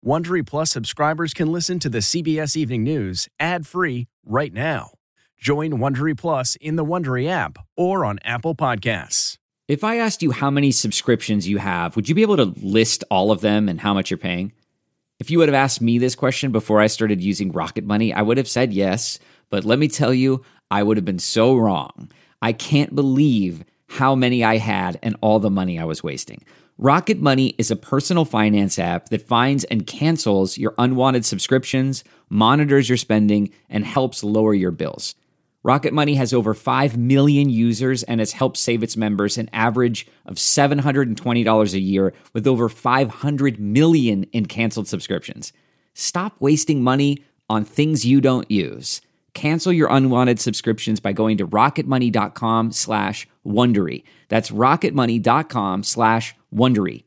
Wondery Plus subscribers can listen to the CBS Evening News ad-free right now. Join Wondery Plus in the Wondery app or on Apple Podcasts. If I asked you how many subscriptions you have, would you be able to list all of them and how much you're paying? If you would have asked me this question before I started using Rocket Money, I would have said yes, but let me tell you, I would have been so wrong. I can't believe how many I had and all the money I was wasting. Rocket Money is a personal finance app that finds and cancels your unwanted subscriptions, monitors your spending, and helps lower your bills. Rocket Money has over 5 million users and has helped save its members an average of $720 a year with over 500 million in canceled subscriptions. Stop wasting money on things you don't use. Cancel your unwanted subscriptions by going to rocketmoney.com/Wondery. That's rocketmoney.com/Wondery.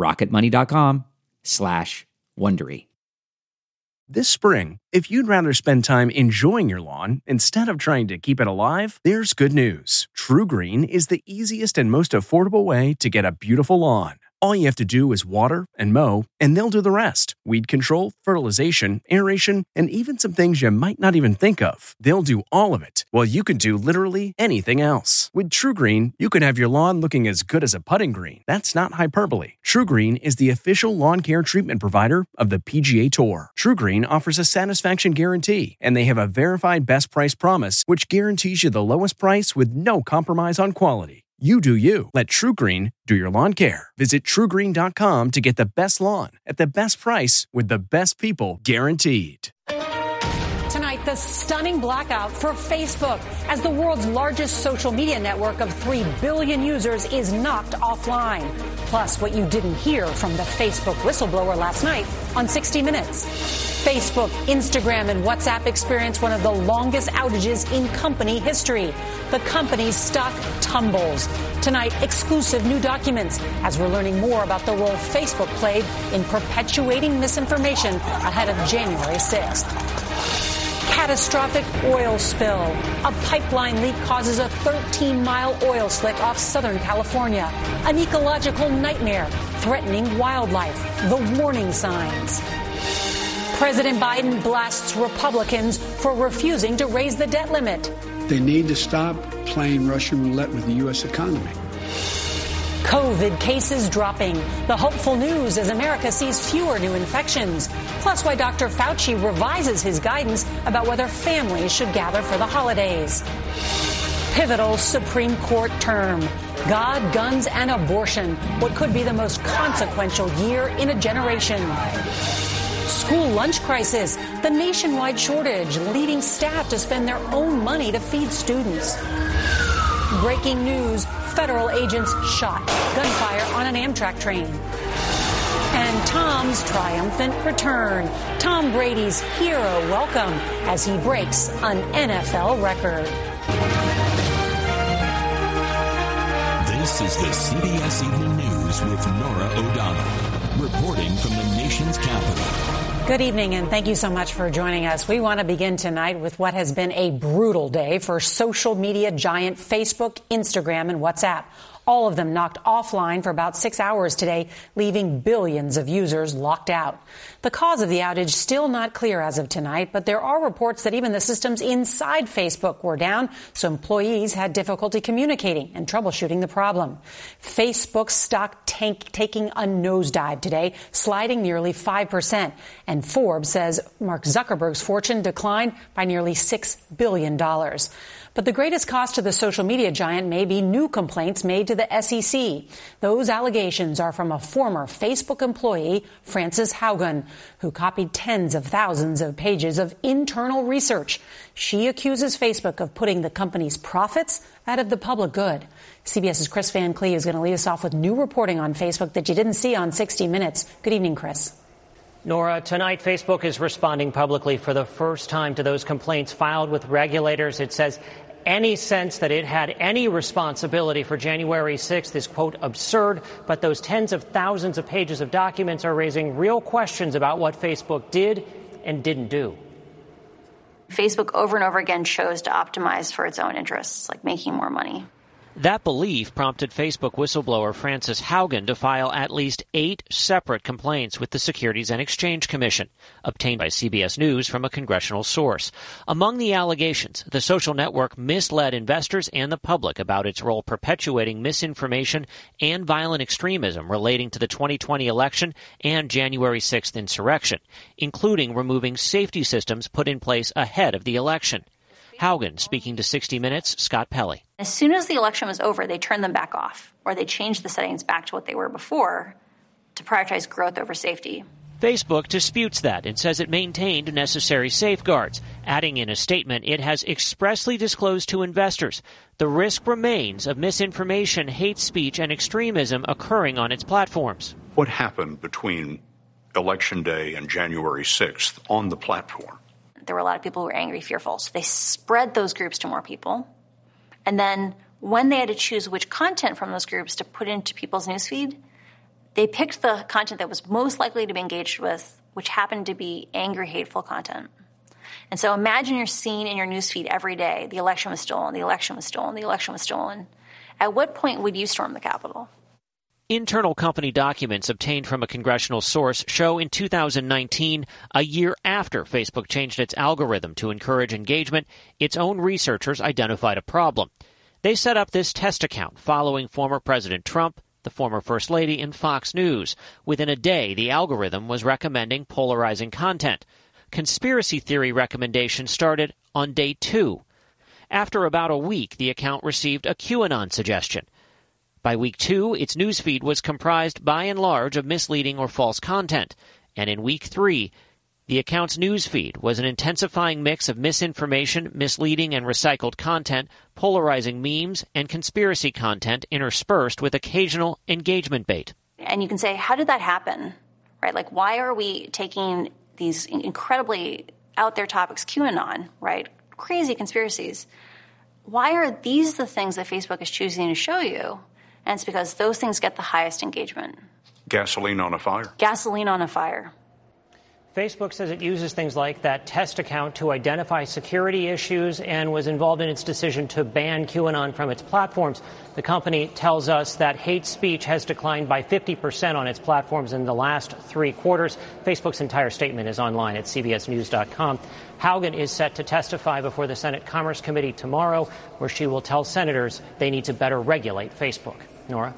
rocketmoney.com/Wondery. This spring, if you'd rather spend time enjoying your lawn instead of trying to keep it alive, there's good news. True Green is the easiest and most affordable way to get a beautiful lawn. All you have to do is water and mow, and they'll do the rest. Weed control, fertilization, aeration, and even some things you might not even think of. They'll do all of it, while you can do literally anything else. With True Green, you can have your lawn looking as good as a putting green. That's not hyperbole. True Green is the official lawn care treatment provider of the PGA Tour. True Green offers a satisfaction guarantee, and they have a verified best price promise, which guarantees you the lowest price with no compromise on quality. You do you. Let True Green do your lawn care. Visit TrueGreen.com to get the best lawn at the best price with the best people guaranteed. Tonight, the stunning blackout for Facebook as the world's largest social media network of 3 billion users is knocked offline. Plus, what you didn't hear from the Facebook whistleblower last night on 60 Minutes. Facebook, Instagram, and WhatsApp experienced one of the longest outages in company history. The company's stock tumbles. Tonight, exclusive new documents as we're learning more about the role Facebook played in perpetuating misinformation ahead of January 6th. Catastrophic oil spill. A pipeline leak causes a 13-mile oil slick off Southern California. An ecological nightmare threatening wildlife. The warning signs. President Biden blasts Republicans for refusing to raise the debt limit. They need to stop playing Russian roulette with the U.S. economy. COVID cases dropping. The hopeful news as America sees fewer new infections. Plus why Dr. Fauci revises his guidance about whether families should gather for the holidays. Pivotal Supreme Court term. God, guns, and abortion. What could be the most consequential year in a generation. School lunch crisis. The nationwide shortage leading staff to spend their own money to feed students. Breaking news. Federal agents shot. Gunfire on an Amtrak train. And Tom's triumphant return. Tom Brady's hero welcome as he breaks an NFL record. This is the CBS Evening News with Norah O'Donnell, reporting from the nation's capital. Good evening, and thank you so much for joining us. We want to begin tonight with what has been a brutal day for social media giant Facebook, Instagram, and WhatsApp. All of them knocked offline for about 6 hours today, leaving billions of users locked out. The cause of the outage still not clear as of tonight, but there are reports that even the systems inside Facebook were down, so employees had difficulty communicating and troubleshooting the problem. Facebook's stock taking a nosedive today, sliding nearly 5%. And Forbes says Mark Zuckerberg's fortune declined by nearly $6 billion. But the greatest cost to the social media giant may be new complaints made to the SEC. Those allegations are from a former Facebook employee, Frances Haugen, who copied tens of thousands of pages of internal research. She accuses Facebook of putting the company's profits ahead of the public good. CBS's Chris Van Clee is going to lead us off with new reporting on Facebook that you didn't see on 60 Minutes. Good evening, Chris. Nora, tonight Facebook is responding publicly for the first time to those complaints filed with regulators. It says any sense that it had any responsibility for January 6th is, quote, absurd, but those tens of thousands of pages of documents are raising real questions about what Facebook did and didn't do. Facebook over and over again chose to optimize for its own interests, like making more money. That belief prompted Facebook whistleblower Frances Haugen to file at least 8 separate complaints with the Securities and Exchange Commission, obtained by CBS News from a congressional source. Among the allegations, the social network misled investors and the public about its role perpetuating misinformation and violent extremism relating to the 2020 election and January 6th insurrection, including removing safety systems put in place ahead of the election. Haugen speaking to 60 Minutes' Scott Pelley. As soon as the election was over, they turned them back off, or they changed the settings back to what they were before to prioritize growth over safety. Facebook disputes that and says it maintained necessary safeguards, adding in a statement it has expressly disclosed to investors the risk remains of misinformation, hate speech, and extremism occurring on its platforms. What happened between Election Day and January 6th on the platform? There were a lot of people who were angry, fearful, so they spread those groups to more people. And then when they had to choose which content from those groups to put into people's newsfeed, they picked the content that was most likely to be engaged with, which happened to be angry, hateful content. And so imagine you're seeing in your newsfeed every day, the election was stolen, the election was stolen, the election was stolen. At what point would you storm the Capitol? Internal company documents obtained from a congressional source show in 2019, a year after Facebook changed its algorithm to encourage engagement, its own researchers identified a problem. They set up this test account following former President Trump, the former First Lady, and Fox News. Within a day, the algorithm was recommending polarizing content. Conspiracy theory recommendations started on day 2. After about a week, the account received a QAnon suggestion. By week 2, its newsfeed was comprised by and large of misleading or false content. And in week 3, the account's newsfeed was an intensifying mix of misinformation, misleading and recycled content, polarizing memes, and conspiracy content interspersed with occasional engagement bait. And you can say, how did that happen? Right? Like, why are we taking these incredibly out there topics, QAnon, right? Crazy conspiracies. Why are these the things that Facebook is choosing to show you? And it's because those things get the highest engagement. Gasoline on a fire. Gasoline on a fire. Facebook says it uses things like that test account to identify security issues and was involved in its decision to ban QAnon from its platforms. The company tells us that hate speech has declined by 50% on its platforms in the last 3 quarters. Facebook's entire statement is online at cbsnews.com. Haugen is set to testify before the Senate Commerce Committee tomorrow, where she will tell senators they need to better regulate Facebook. Nora?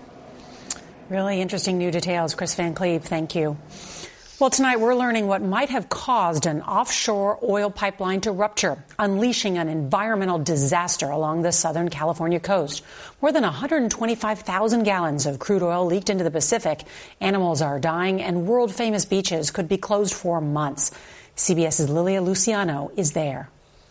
Really interesting new details. Chris Van Cleve, thank you. Well, tonight we're learning what might have caused an offshore oil pipeline to rupture, unleashing an environmental disaster along the Southern California coast. More than 125,000 gallons of crude oil leaked into the Pacific. Animals are dying and world-famous beaches could be closed for months. CBS's Lilia Luciano is there.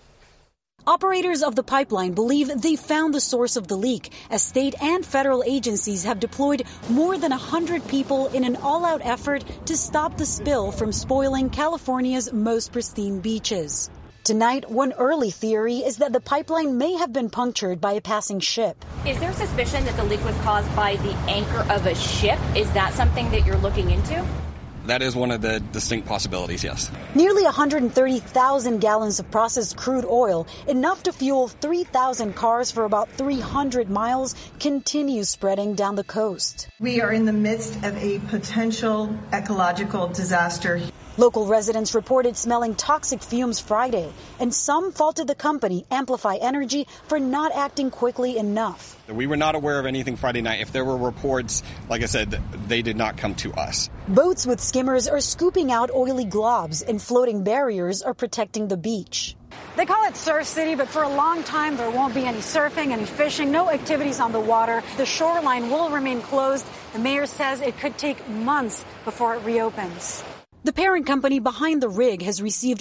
Operators of the pipeline believe they found the source of the leak, as state and federal agencies have deployed more than 100 people in an all-out effort to stop the spill from spoiling California's most pristine beaches. Tonight, one early theory is that the pipeline may have been punctured by a passing ship. Is there suspicion that the leak was caused by the anchor of a ship? Is that something that you're looking into? That is one of the distinct possibilities, yes. Nearly 130,000 gallons of processed crude oil, enough to fuel 3,000 cars for about 300 miles, continues spreading down the coast. We are in the midst of a potential ecological disaster. Local residents reported smelling toxic fumes Friday, and some faulted the company, Amplify Energy, for not acting quickly enough. We were not aware of anything Friday night. If there were reports, like I said, they did not come to us. Boats with skimmers are scooping out oily globs, and floating barriers are protecting the beach. They call it Surf City, but for a long time there won't be any surfing, any fishing, no activities on the water. The shoreline will remain closed. The mayor says it could take months before it reopens. The parent company behind the rig has received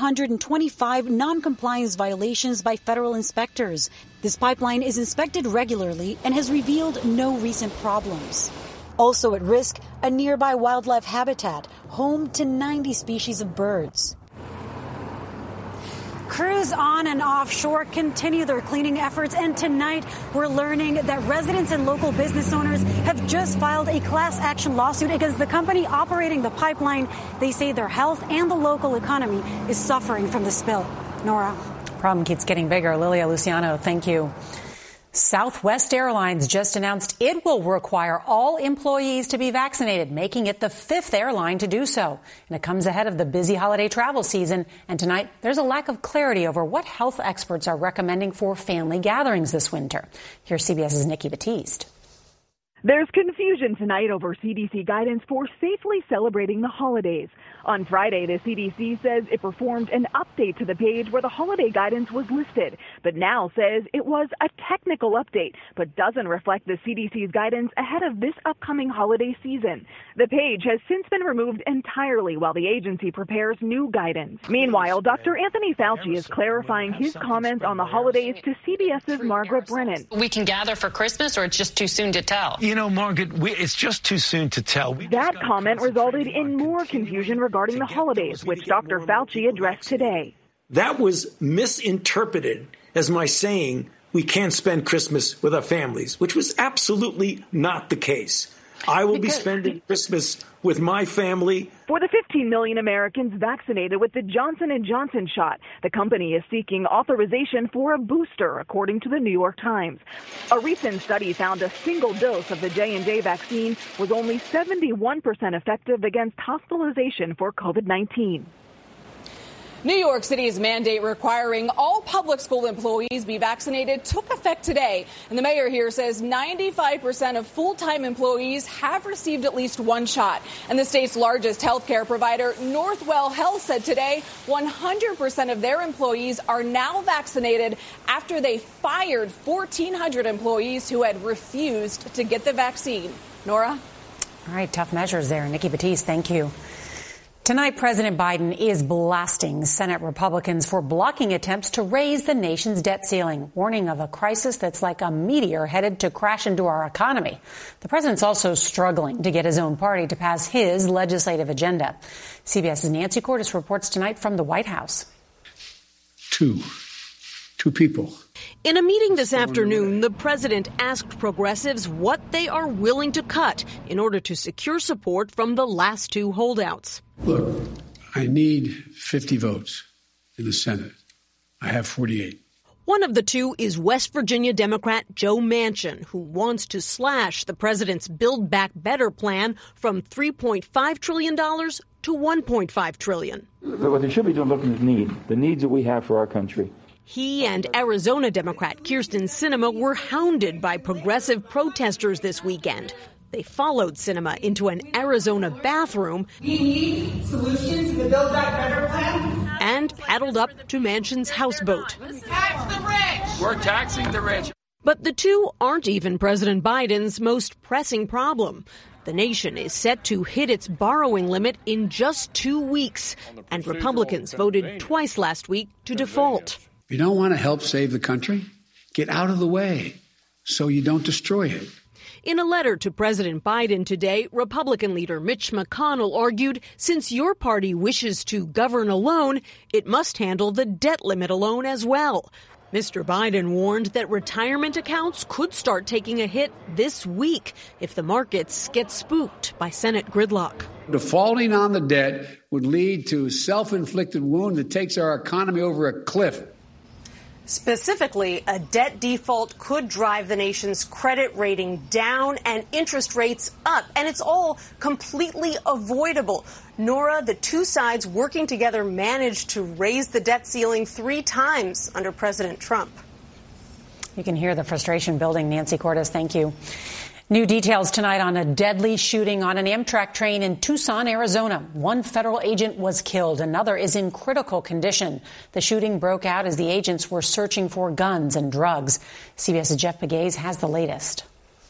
125 non-compliance violations by federal inspectors. This pipeline is inspected regularly and has revealed no recent problems. Also at risk, a nearby wildlife habitat, home to 90 species of birds. Crews on and offshore continue their cleaning efforts, and tonight we're learning that residents and local business owners have just filed a class action lawsuit against the company operating the pipeline. They say their health and the local economy is suffering from the spill. Nora. Problem keeps getting bigger. Lilia Luciano, thank you. Southwest Airlines just announced it will require all employees to be vaccinated, making it the 5th airline to do so. And it comes ahead of the busy holiday travel season. And tonight, there's a lack of clarity over what health experts are recommending for family gatherings this winter. Here's CBS's Nikki Batiste. There's confusion tonight over CDC guidance for safely celebrating the holidays. On Friday, the CDC says it performed an update to the page where the holiday guidance was listed, but now says it was a technical update, but doesn't reflect the CDC's guidance ahead of this upcoming holiday season. The page has since been removed entirely while the agency prepares new guidance. Meanwhile, Dr. Anthony Fauci is clarifying his comments on the holidays to CBS's Margaret Brennan. We can gather for Christmas, or it's just too soon to tell? You know, Margaret, it's just too soon to tell. That comment resulted in more confusion regarding the holidays, which Dr. Fauci addressed today. That was misinterpreted as my saying we can't spend Christmas with our families, which was absolutely not the case. I will be spending Christmas with my family. For the 15 million Americans vaccinated with the Johnson & Johnson shot, the company is seeking authorization for a booster, according to the New York Times. A recent study found a single dose of the J&J vaccine was only 71% effective against hospitalization for COVID-19. New York City's mandate requiring all public school employees be vaccinated took effect today. And the mayor here says 95% of full-time employees have received at least one shot. And the state's largest healthcare provider, Northwell Health, said today 100% of their employees are now vaccinated after they fired 1,400 employees who had refused to get the vaccine. Nora? All right, tough measures there. Nikki Batiste, thank you. Tonight, President Biden is blasting Senate Republicans for blocking attempts to raise the nation's debt ceiling, warning of a crisis that's like a meteor headed to crash into our economy. The president's also struggling to get his own party to pass his legislative agenda. CBS's Nancy Cordes reports tonight from the White House. Two people. In a meeting this afternoon, the president asked progressives what they are willing to cut in order to secure support from the last two holdouts. Look, I need 50 votes in the Senate. I have 48. One of the two is West Virginia Democrat Joe Manchin, who wants to slash the president's Build Back Better plan from $3.5 trillion to $1.5 trillion. What they should be doing looking at the needs that we have for our country. He and Arizona Democrat Kyrsten Sinema were hounded by progressive protesters this weekend. They followed Sinema into an Arizona bathroom. We need solutions to the Build Back Better plan. And paddled up to Manchin's houseboat. Tax the rich. We're taxing the rich. But the two aren't even President Biden's most pressing problem. The nation is set to hit its borrowing limit in just 2 weeks. And Republicans voted twice last week to default. If you don't want to help save the country, get out of the way so you don't destroy it. In a letter to President Biden today, Republican leader Mitch McConnell argued since your party wishes to govern alone, it must handle the debt limit alone as well. Mr. Biden warned that retirement accounts could start taking a hit this week if the markets get spooked by Senate gridlock. Defaulting on the debt would lead to a self-inflicted wound that takes our economy over a cliff. Specifically, a debt default could drive the nation's credit rating down and interest rates up. And it's all completely avoidable. Nora, the two sides working together managed to raise the debt ceiling 3 times under President Trump. You can hear the frustration building. Nancy Cordes, thank you. New details tonight on a deadly shooting on an Amtrak train in Tucson, Arizona. One federal agent was killed. Another is in critical condition. The shooting broke out as the agents were searching for guns and drugs. CBS's Jeff Pegues has the latest.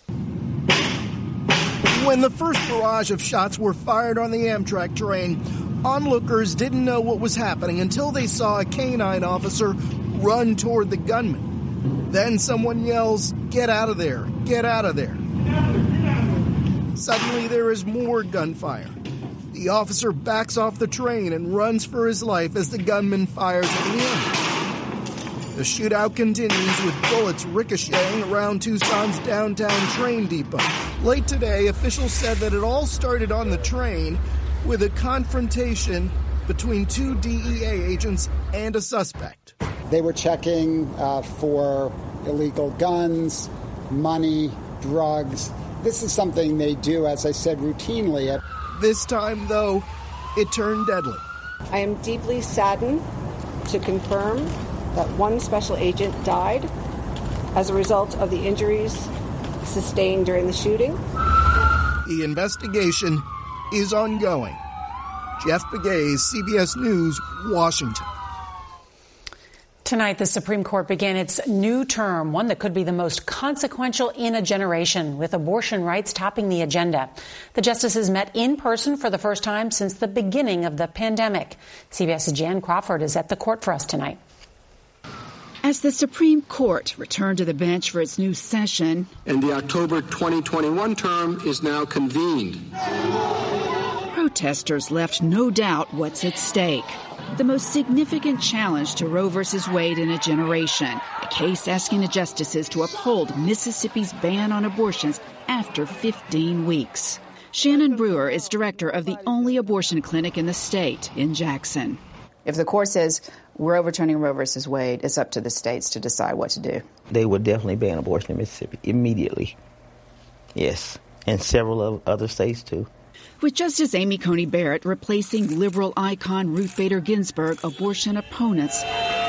When the first barrage of shots were fired on the Amtrak train, onlookers didn't know what was happening until they saw a canine officer run toward the gunman. Then someone yells, "Get out of there, get out of there." Suddenly, there is more gunfire. The officer backs off the train and runs for his life as the gunman fires at him. The shootout continues with bullets ricocheting around Tucson's downtown train depot. Late today, officials said that it all started on the train with a confrontation between 2 DEA agents and a suspect. They were checking for illegal guns, money, drugs. This is something they do, as I said, routinely. This time, though, it turned deadly. I am deeply saddened to confirm that one special agent died as a result of the injuries sustained during the shooting. The investigation is ongoing. Jeff Begay, CBS News, Washington. Tonight, the Supreme Court began its new term, one that could be the most consequential in a generation, with abortion rights topping the agenda. The justices met in person for the first time since the beginning of the pandemic. CBS's Jan Crawford is at the court for us tonight. As the Supreme Court returned to the bench for its new session, and the October 2021 term is now convened. Protesters left no doubt what's at stake. The most significant challenge to Roe v. Wade in a generation, a case asking the justices to uphold Mississippi's ban on abortions after 15 weeks. Shannon Brewer is director of the only abortion clinic in the state in Jackson. If the court says we're overturning Roe v. Wade, it's up to the states to decide what to do. They would definitely ban abortion in Mississippi immediately. Yes, and several of other states too. With Justice Amy Coney Barrett replacing liberal icon Ruth Bader Ginsburg, abortion opponents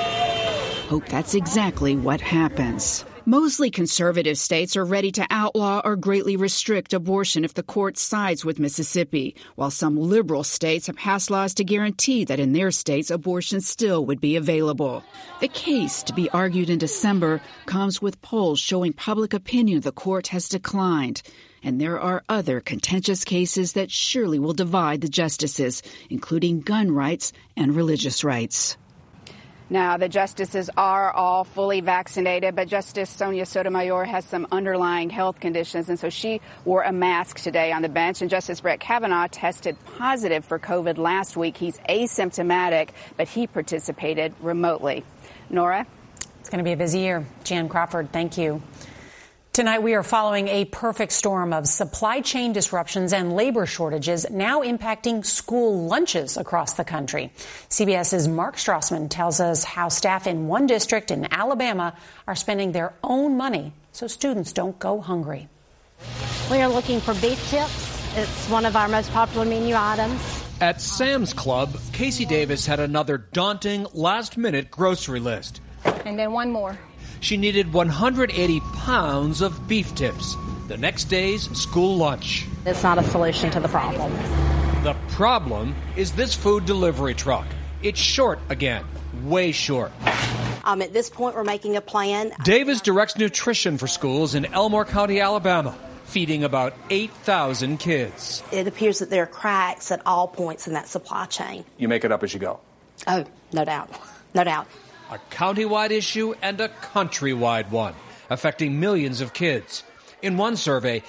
hope that's exactly what happens. Mostly conservative states are ready to outlaw or greatly restrict abortion if the court sides with Mississippi, while some liberal states have passed laws to guarantee that in their states abortion still would be available. The case, to be argued in December, comes with polls showing public opinion of the court has declined. And there are other contentious cases that surely will divide the justices, including gun rights and religious rights. Now, the justices are all fully vaccinated, but Justice Sonia Sotomayor has some underlying health conditions, and so she wore a mask today on the bench. And Justice Brett Kavanaugh tested positive for COVID last week. He's asymptomatic, but he participated remotely. Nora? It's going to be a busy year. Jan Crawford, thank you. Tonight, we are following a perfect storm of supply chain disruptions and labor shortages now impacting school lunches across the country. CBS's Mark Strassman tells us how staff in one district in Alabama are spending their own money so students don't go hungry. We are looking for beef tips. It's one of our most popular menu items. At Sam's Club, Casey Davis had another daunting last-minute grocery list. And then one more. She needed 180 pounds of beef tips, the next day's school lunch. It's not a solution to the problem. The problem is this food delivery truck. It's short again, way short. At this point, we're making a plan. Davis directs nutrition for schools in Elmore County, Alabama, feeding about 8,000 kids. It appears that there are cracks at all points in that supply chain. You make it up as you go. Oh, no doubt. No doubt. A county-wide issue and a countrywide one, affecting millions of kids. In one survey,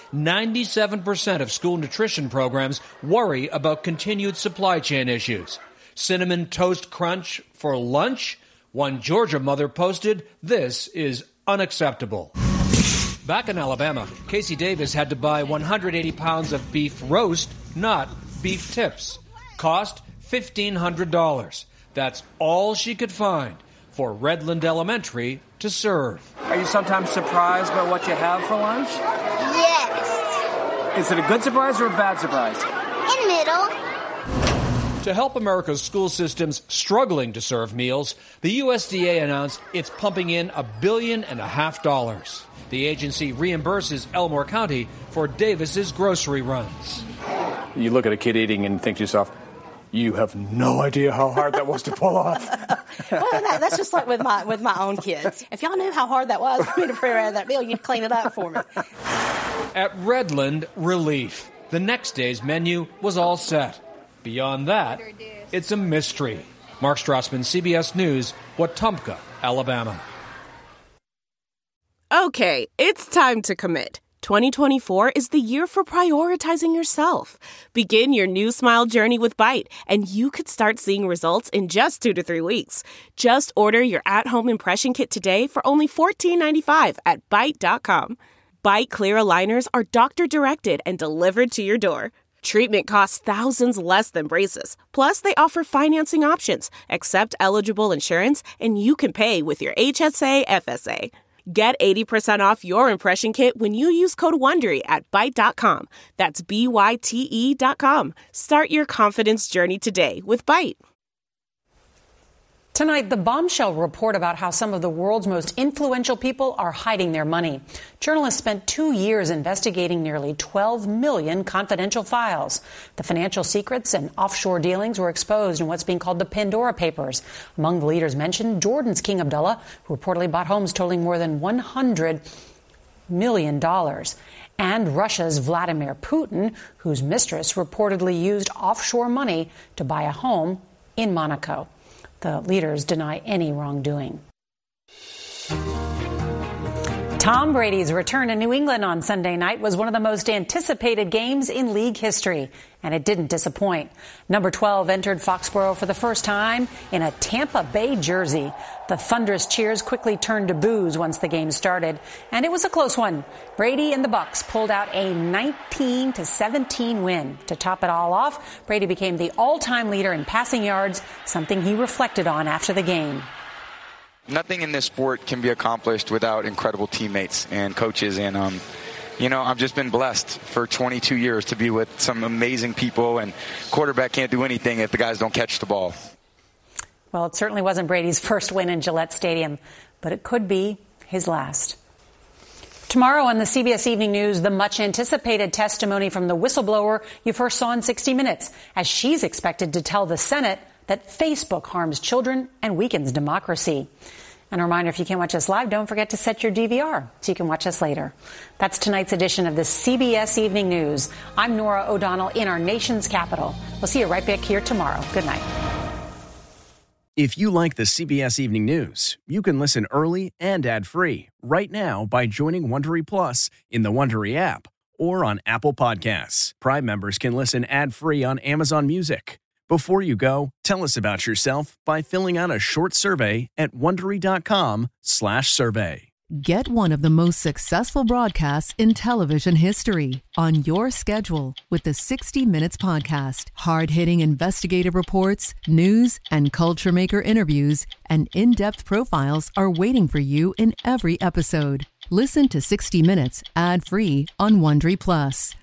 97% of school nutrition programs worry about continued supply chain issues. Cinnamon Toast Crunch for lunch? One Georgia mother posted, "This is unacceptable." Back in Alabama, Casey Davis had to buy 180 pounds of beef roast, not beef tips. Cost $1,500. That's all she could find for Redland Elementary to serve. Are you sometimes surprised by what you have for lunch? Yes. Is it a good surprise or a bad surprise? In middle. To help America's school systems struggling to serve meals, the USDA announced it's pumping in $1.5 billion. The agency reimburses Elmore County for Davis's grocery runs. You look at a kid eating and think to yourself, you have no idea how hard that was to pull off. Well, that's just like with my own kids. If y'all knew how hard that was for me to prepare that meal, you'd clean it up for me. At Redland, relief. The next day's menu was all set. Beyond that, it's a mystery. Mark Strassman, CBS News, Wetumpka, Alabama. Okay, it's time to commit. 2024 is the year for prioritizing yourself. Begin your new smile journey with Byte, and you could start seeing results in just 2 to 3 weeks. Just order your at-home impression kit today for only $14.95 at Byte.com. Byte Clear aligners are doctor-directed and delivered to your door. Treatment costs thousands less than braces. Plus, they offer financing options, accept eligible insurance, and you can pay with your HSA FSA. Get 80% off your impression kit when you use code WONDERY at Byte.com. That's BYTE.com. Start your confidence journey today with Byte. Tonight, the bombshell report about how some of the world's most influential people are hiding their money. Journalists spent 2 years investigating nearly 12 million confidential files. The financial secrets and offshore dealings were exposed in what's being called the Pandora Papers. Among the leaders mentioned, Jordan's King Abdullah, who reportedly bought homes totaling more than $100 million. And Russia's Vladimir Putin, whose mistress reportedly used offshore money to buy a home in Monaco. The leaders deny any wrongdoing. Tom Brady's return to New England on Sunday night was one of the most anticipated games in league history, and it didn't disappoint. Number 12 entered Foxborough for the first time in a Tampa Bay jersey. The thunderous cheers quickly turned to boos once the game started, and it was a close one. Brady and the Bucs pulled out a 19-17 win. To top it all off, Brady became the all-time leader in passing yards, something he reflected on after the game. Nothing in this sport can be accomplished without incredible teammates and coaches. And, I've just been blessed for 22 years to be with some amazing people, and quarterback can't do anything if the guys don't catch the ball. Well, it certainly wasn't Brady's first win in Gillette Stadium, but it could be his last. Tomorrow on the CBS Evening News, the much-anticipated testimony from the whistleblower you first saw in 60 Minutes, as she's expected to tell the Senate that Facebook harms children and weakens democracy. And a reminder, if you can't watch us live, don't forget to set your DVR so you can watch us later. That's tonight's edition of the CBS Evening News. I'm Norah O'Donnell in our nation's capital. We'll see you right back here tomorrow. Good night. If you like the CBS Evening News, you can listen early and ad-free right now by joining Wondery Plus in the Wondery app or on Apple Podcasts. Prime members can listen ad-free on Amazon Music. Before you go, tell us about yourself by filling out a short survey at Wondery.com/survey. Get one of the most successful broadcasts in television history on your schedule with the 60 Minutes podcast. Hard-hitting investigative reports, news, and culture maker interviews, and in-depth profiles are waiting for you in every episode. Listen to 60 Minutes ad-free on Wondery Plus.